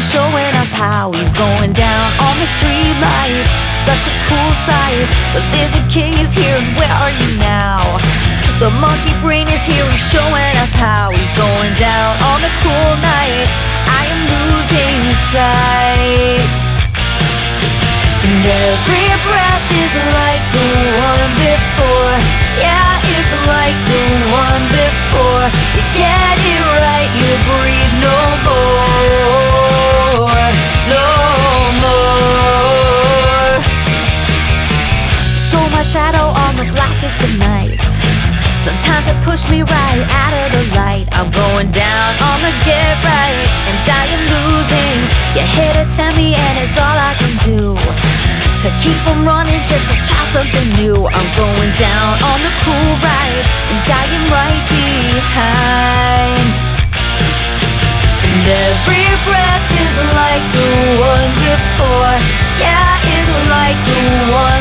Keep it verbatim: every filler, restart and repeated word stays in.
showing us how he's going down on the street light. Such a cool sight. The Lizard King is here, and where are you now? The monkey brain is here, he's showing us how he's going down on the cool night. I am losing sight, and every breath is like the one before. Yeah, it's like the one before. You get it right, you breathe no more, no more. So my shadow on the blackest of nights, sometimes it pushed me right out of the light. I'm going down on the get right, and I am losing. You hit it to me, and it's all I can do to keep from running, just to try something new. I'm going down on the cool ride, and I am right behind. And every breath is like the one before. Yeah, it's like the one